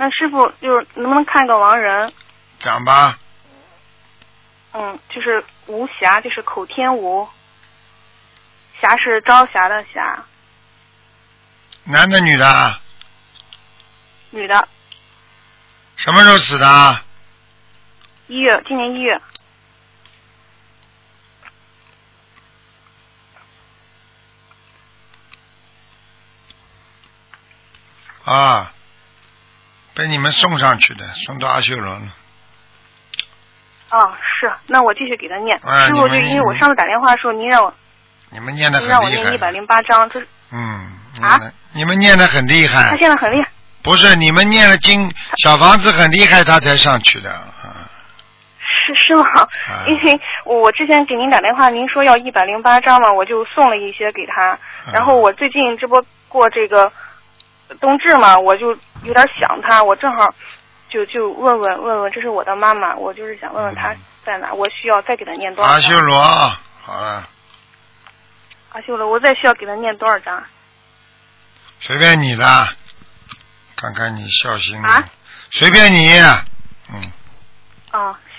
那师傅就是能不能看个亡人？ 讲吧。 就是吴霞，就是口天吴，霞是朝霞的霞。 男的女的？ 女的。 什么时候死的 ？1月，今年1月。 啊，被你们送上去的，送到阿修罗了。 是，那我继续给他念。 啊、 师傅，就因为我上次打电话的时候，您让我念的很厉害。 让我念108章，这是。 你们念的很厉害。 他现在很厉害。 不是，你们念的经小房子很厉害，他才上去的。 是吗？因为我之前给您打电话，您说要108章嘛，我就送了一些给他。然后我最近这不过这个冬至嘛，我就有点想他，我正好就问问，这是我的妈妈，我就是想问问她在哪，我需要再给她念多少章？ 阿修罗，好了。 阿修罗，我再需要给她念多少章？ 随便你啦，看看你孝心。随便你。